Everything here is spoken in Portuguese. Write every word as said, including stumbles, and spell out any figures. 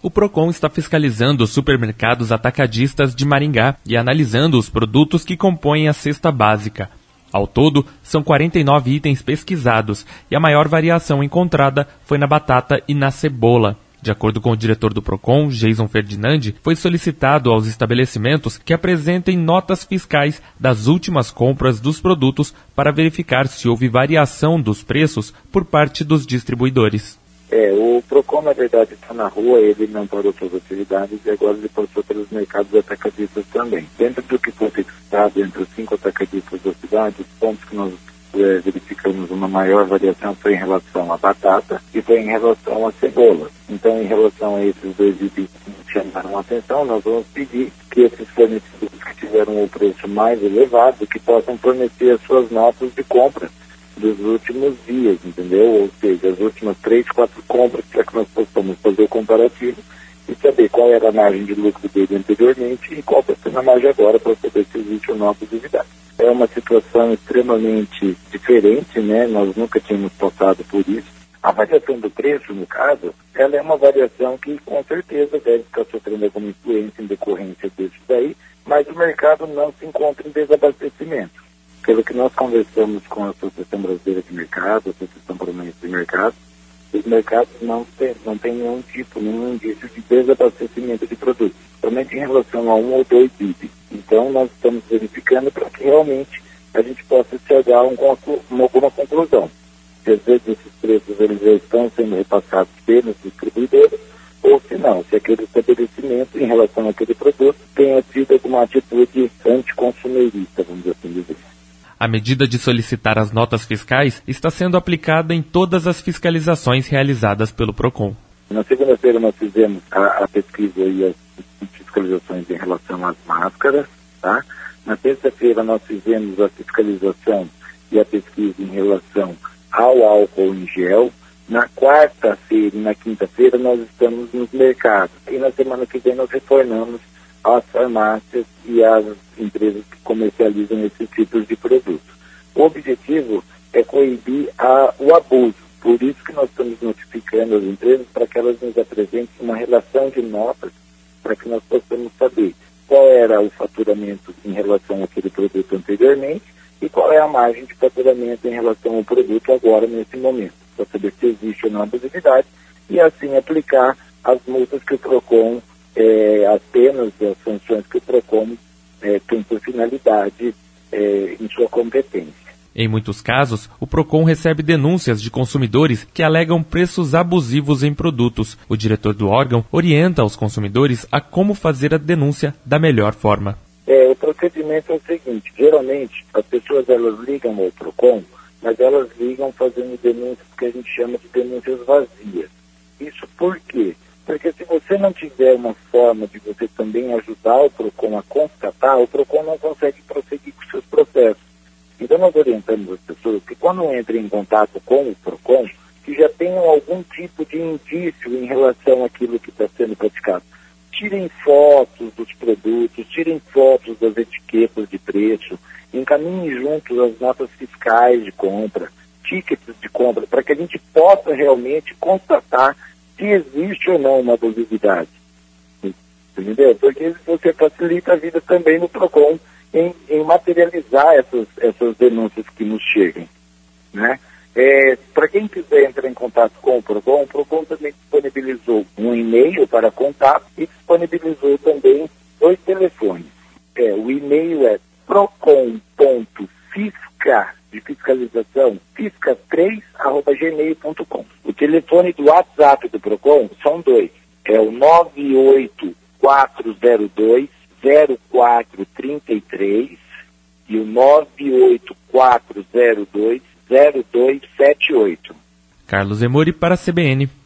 O Procon está fiscalizando os supermercados atacadistas de Maringá e analisando os produtos que compõem a cesta básica. Ao todo, são quarenta e nove itens pesquisados e a maior variação encontrada foi na batata e na cebola. De acordo com o diretor do Procon, Jason Ferdinandi, foi solicitado aos estabelecimentos que apresentem notas fiscais das últimas compras dos produtos para verificar se houve variação dos preços por parte dos distribuidores. É, o Procon, na verdade, está na rua, ele não parou suas atividades e agora ele passou pelos mercados atacadistas também. Dentro do que foi fixado entre os cinco atacadistas da cidade, os pontos que nós é, verificamos uma maior variação foi em relação à batata e foi em relação à cebola. Então, em relação a esses dois itens que chamaram a atenção, nós vamos pedir que esses fornecedores que tiveram o preço mais elevado, que possam fornecer as suas notas de compra dos últimos dias, entendeu? Ou seja, as últimas três, quatro compras para que nós possamos fazer o comparativo e saber qual era a margem de lucro dele anteriormente e qual está sendo a margem agora para saber se existe ou não a positividade. É uma situação extremamente diferente, né? Nós nunca tínhamos passado por isso. A variação do preço, no caso, ela é uma variação que com certeza deve estar sofrendo alguma influência em decorrência disso daí, mas o mercado não se encontra em desabastecimento. Pelo que nós conversamos com a Associação Brasileira de Mercado, a Associação Paranaense de Mercado, os mercados não têm não tem nenhum tipo, nenhum indício de desabastecimento de produtos, somente em relação a um ou dois itens. Então, nós estamos verificando para que realmente a gente possa chegar a um, uma, alguma conclusão. Se às vezes esses preços eles já estão sendo repassados pelos distribuidores, ou se não, se aquele estabelecimento, em relação àquele produto, tenha tido alguma atitude anticonsumerista, vamos assim dizer. A medida de solicitar as notas fiscais está sendo aplicada em todas as fiscalizações realizadas pelo Procon. Na segunda-feira nós fizemos a, a pesquisa e as fiscalizações em relação às máscaras, tá? Na terça-feira nós fizemos a fiscalização e a pesquisa em relação ao álcool em gel. Na quarta-feira e na quinta-feira nós estamos nos mercados. E na semana que vem nós retornamos às farmácias e às empresas que comercializam esses tipos de produtos. O objetivo é coibir a, o abuso. Por isso que nós estamos notificando as empresas para que elas nos apresentem uma relação de notas para que nós possamos saber qual era o faturamento em relação àquele produto anteriormente e qual é a margem de faturamento em relação ao produto agora nesse momento, para saber se existe ou não abusividade e assim aplicar as multas que o Procon, é, as penas e as sanções que o Procon é, tem por finalidade é, em sua competência. Em muitos casos, o Procon recebe denúncias de consumidores que alegam preços abusivos em produtos. O diretor do órgão orienta os consumidores a como fazer a denúncia da melhor forma. É, o procedimento é o seguinte, geralmente as pessoas elas ligam ao Procon, mas elas ligam fazendo denúncias que a gente chama de denúncias vazias. Isso por quê? Porque se você não tiver uma forma de você também ajudar o Procon a constatar, o Procon não consegue prosseguir com seus processos. Então nós orientamos as pessoas que quando entrem em contato com o Procon, que já tenham algum tipo de indício em relação àquilo que está sendo praticado. Tirem fotos dos produtos, tirem fotos das etiquetas de preço, encaminhem juntos as notas fiscais de compra, tickets de compra, para que a gente possa realmente constatar se existe ou não uma abusividade. Entendeu? Porque você facilita a vida também no Procon em, em materializar essas, essas denúncias que nos cheguem, né? É, para quem quiser entrar em contato com o Procon, o Procon também disponibilizou um e-mail para contato e disponibilizou também dois telefones. É, o e-mail é procon.fisca, de fiscalização, fisca três arroba gmail ponto com. O telefone do WhatsApp do Procon são dois. É o nove oito quatro zero dois zero quatro três três e o nove oito quatro zero dois zero dois sete oito. Carlos Emori para a C B N.